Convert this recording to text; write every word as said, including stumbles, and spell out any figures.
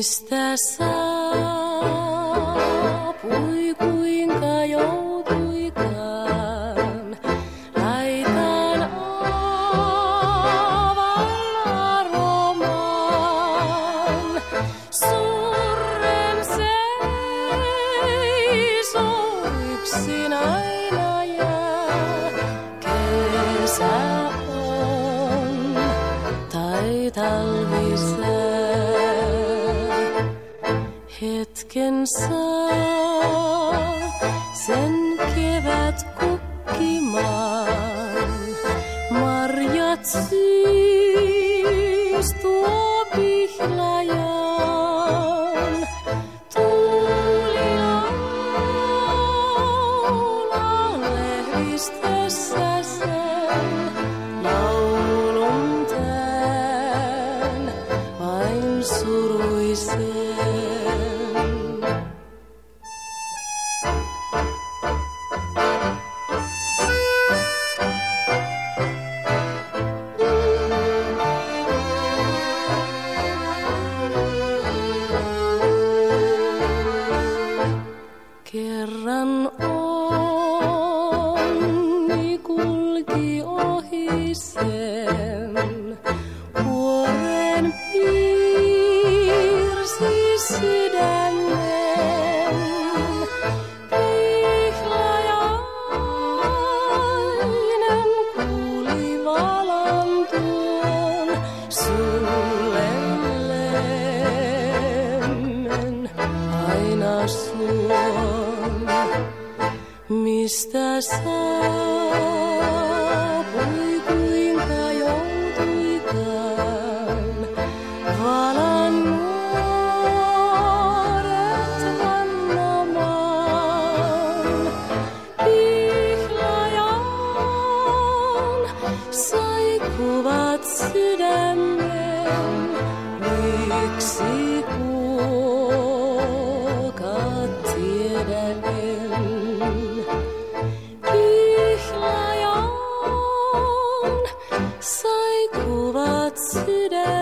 Mistä saapui, kuinka joutuikaan, laitan avallaromaan. Surren seisoo yksin aina jää, kesä on tai talvisää. Hetken saa sen kevät kukkimaan, marjat syys tuo pihlajan. Tuuli laulaa lehdistössä sen laulun tän, vain suruisen. Kerran onni kulki ohi sen, vuoren piirsi sydämen. Pihlajainen kuuli valon tuon sulle lemmen aina suon. Mistä saapui, kuinka joutuikaan, valan nuoret vannomaan. Pihlajan sai kuvat sydämen, miksi kuokat tiedä en. Pihlajan sai kuvat sydämen.